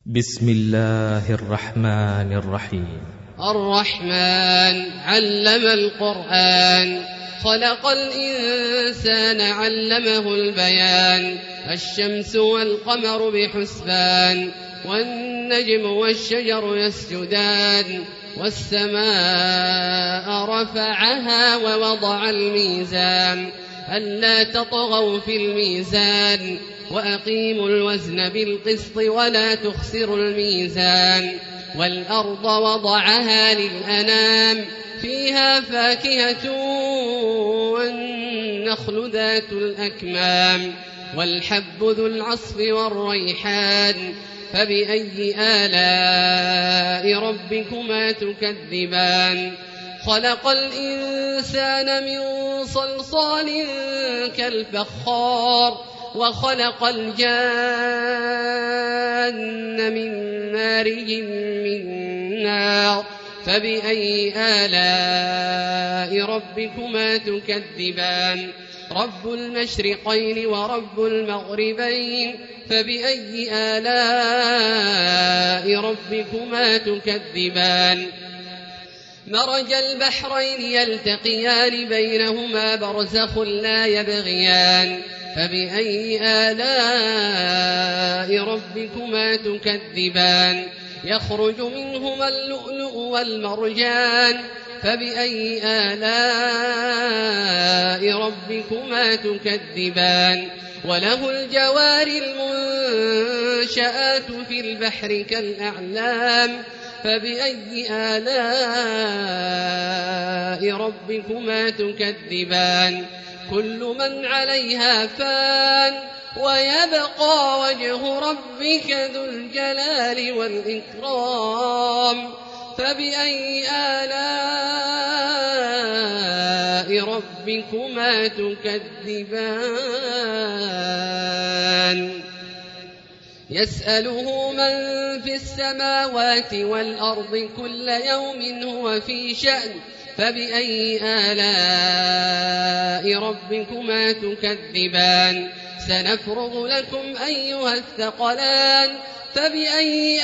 بسم الله الرحمن الرحيم. الرحمن علم القرآن، خلق الإنسان علمه البيان. الشمس والقمر بحسبان، والنجم والشجر يسجدان. والسماء رفعها ووضع الميزان، ألا تطغوا في الميزان، وأقيموا الوزن بالقسط ولا تخسروا الميزان. والأرض وضعها للأنام، فيها فاكهة والنخل ذات الأكمام، والحب ذو العصف والريحان. فبأي آلاء ربكما تكذبان؟ خلق الإنسان من صلصال كالفخار، وخلق الجان من مارج من نار. فبأي آلاء ربكما تكذبان؟ رب المشرقين ورب المغربين، فبأي آلاء ربكما تكذبان؟ مرج البحرين يلتقيان، بينهما برزخ لا يبغيان. فبأي آلاء ربكما تكذبان؟ يخرج منهما اللؤلؤ والمرجان. فبأي آلاء ربكما تكذبان؟ وله الجوار المنشآت في البحر كالأعلام. فبأي آلاء ربكما تكذبان؟ كل من عليها فان، ويبقى وجه ربك ذو الجلال والإكرام. فبأي آلاء ربكما تكذبان؟ يسأله من في السماوات والأرض كل يوم هو في شأن. فبأي آلاء ربكما تكذبان؟ سنفرغ لكم أيها الثقلان. فبأي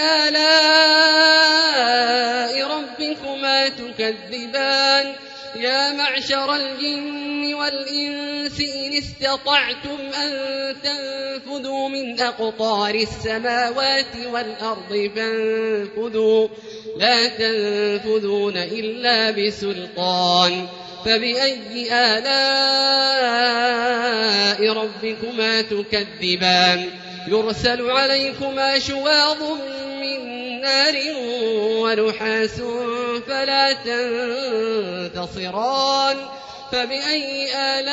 آلاء ربكما تكذبان؟ يا معشر الجن والإنس إن استطعتم أن تنفذوا من أقطار السماوات والأرض فانفذوا، لا تنفذون إلا بسلطان. فبأي آلاء ربكما تكذبان؟ يرسل عليكما شواظ من نار ونحاس فلا تنتصران. فبأي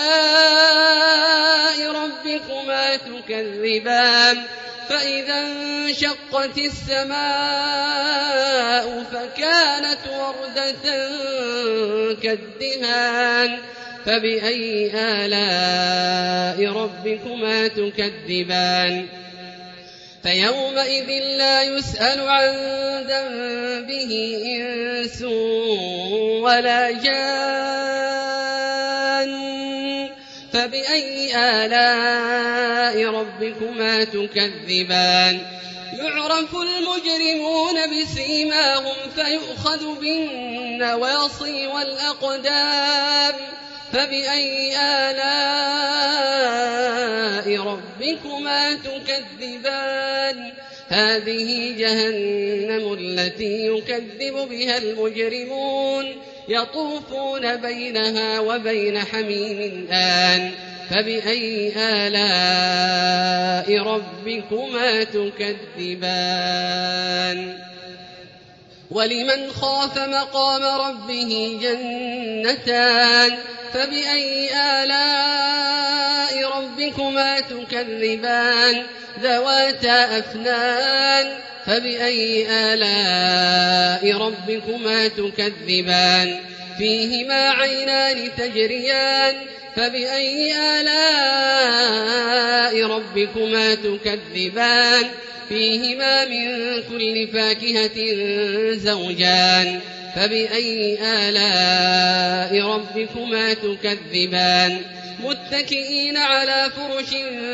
آلاء ربكما تكذبان؟ فإذا انشقت السماء فكانت وردة كالدهان. فبأي آلاء ربكما تكذبان؟ فيومئذ لا يسأل عن ذنبه إنس ولا جان. فبأي آلاء ربكما تكذبان؟ يعرف المجرمون بسيماهم فيؤخذ بالنواصي والأقدام. فبأي آلاء ربكما تكذبان؟ هذه جهنم التي يكذب بها المجرمون، يطوفون بينها وبين حميم آن. فبأي آلاء ربكما تكذبان؟ ولمن خاف مقام ربه جنتان. فبأي آلاء ربكما تكذبان؟ ذواتا أفنان. فبأي آلاء ربكما تكذبان؟ فيهما عينان تجريان. فبأي آلاء ربكما تكذبان؟ فيهما من كل فاكهة زوجان. فبأي آلاء ربكما تكذبان؟ متكئين على فرش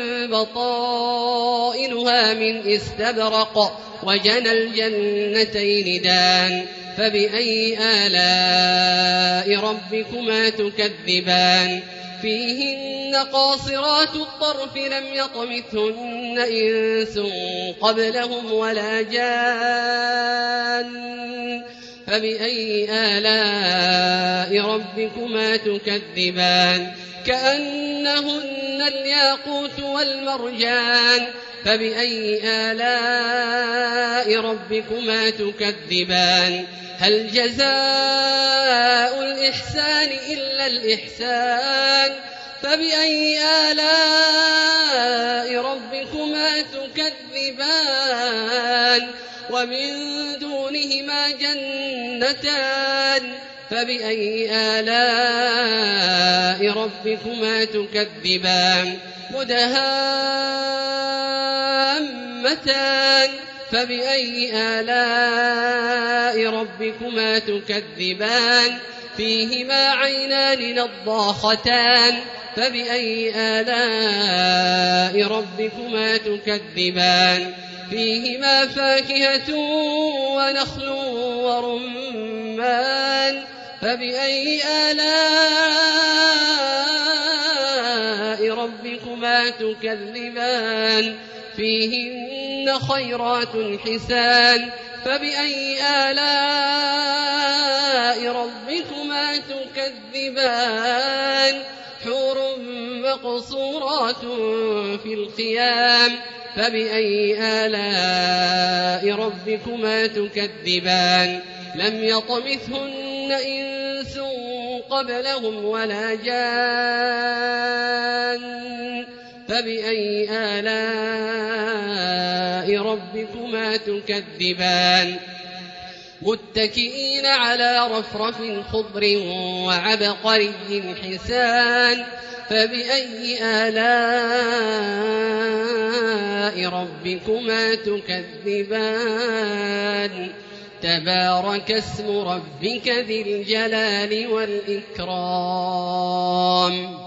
بطائنها من استبرق وجنى الجنتين دان فبأي آلاء ربكما تكذبان فيهن قاصرات الطرف لم يطمثهن إنس قبلهم ولا جان فبأي آلاء ربكما تكذبان كأنهن الياقوت والمرجان فبأي آلاء ربكما تكذبان هل جزاء الإحسان إلا الإحسان فبأي آلاء ربكما تكذبان ومن دونهما جنتان فبأي آلاء ربكما تكذبان مدهامتان فبأي آلاء ربكما تكذبان فيهما عينان نضاختان فبأي آلاء ربكما تكذبان فيهما فاكهة ونخل ورمان فبأي آلاء ربكما تكذبان فيهن خيرات حسان فبأي آلاء ربكما تكذبان حور مقصورات في الخيام فبأي آلاء ربكما تكذبان لم يطمثهن إنس قبلهم ولا جان فبأي آلاء ربكما تكذبان متكئين على رفرف خضر وعبقري حسان فبأي آلاء ربكما تكذبان تبارك اسم ربك ذي الجلال والإكرام